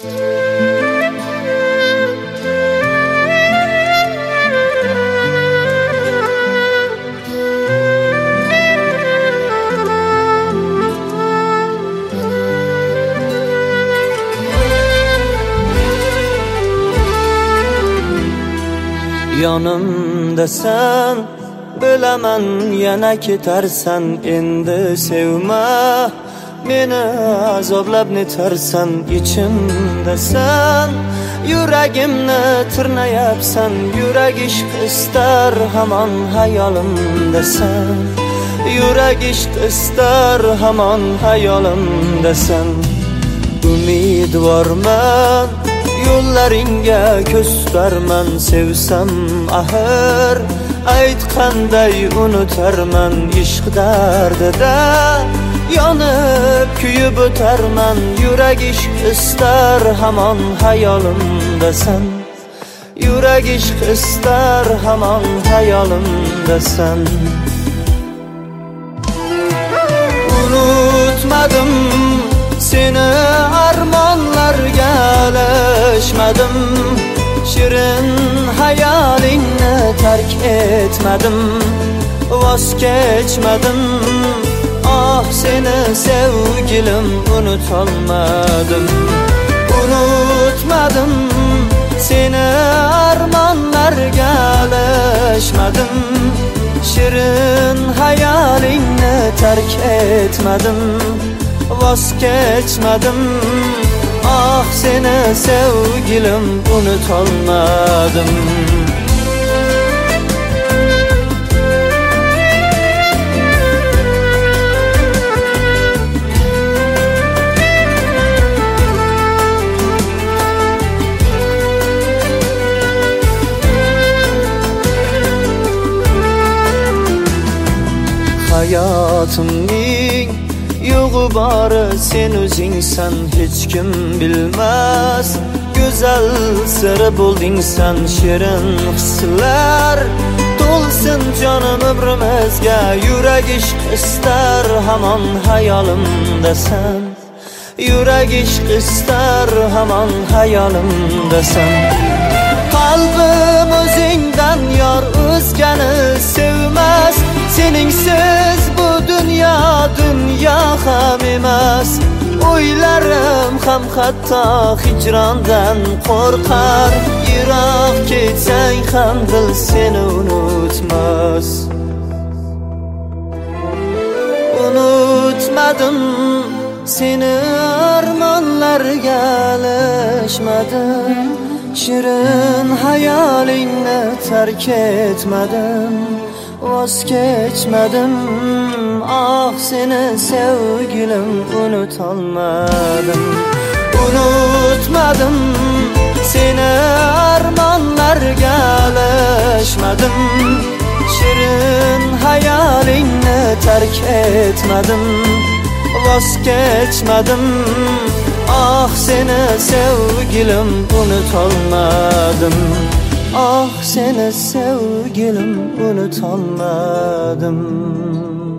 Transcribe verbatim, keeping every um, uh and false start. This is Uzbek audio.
Yonimda sen, bilaman yana ketarsan. Endi sevma meni, azoblab netarsan. Ichimda sen, yuragimni tirnayapsan. Yurak ishq istar, hamon hayolimda sen. Yurak ishq istar, hamon hayolimda sen. Umidvorman, yo'llaringga ko'z tutarman. Sevsam axir ayt qanday unutarman. Ishq dardida yonib kuyib o'tarman. Yurak ishq istar, hamon hayolimda sen. Yurak ishq istar, hamon hayolimda sen. Unutmadim seni, armonlarga alishmadim. Shirin hayolingni tark etmadim. Voz kechmadim. Ah seni sevgilim, unutolmadim. Unutmadim seni, armonlarga alishmadim. Shirin hayolingni tark etmadim. Voz kechmadim. Ah seni sevgilim, unutolmadim. Hayotimning yo'g'i bori sen o'zingsan. Hech kim bilmas go'zal siri bo'lding sen. Shirin hislar to'lsin jonim umrimizga. Yurak ishq istar, hamon hayolimda sen. Yurak ishq istar, hamon hayolimda sen. Qalbim o'zingdan yor o'zgani sevmas. Seningsiz bu dunyo dunyo ham emas. O'ylarim ham hatto hijrondan qo'rqar. Yiroq ketsang ham dil seni unutmas. Unutmadim seni, armonlarga alishmadim. Shirin hayolingni tark etmadim. Voz kechmadim. Ah seni sevgilim, unutolmadim. Unutmadim seni, armonlarga alishmadim. Shirin hayolingni tark etmadim. Voz kechmadim. Ah seni sevgilim, unutolmadim. Ah seni sevgilim, unutolmadim.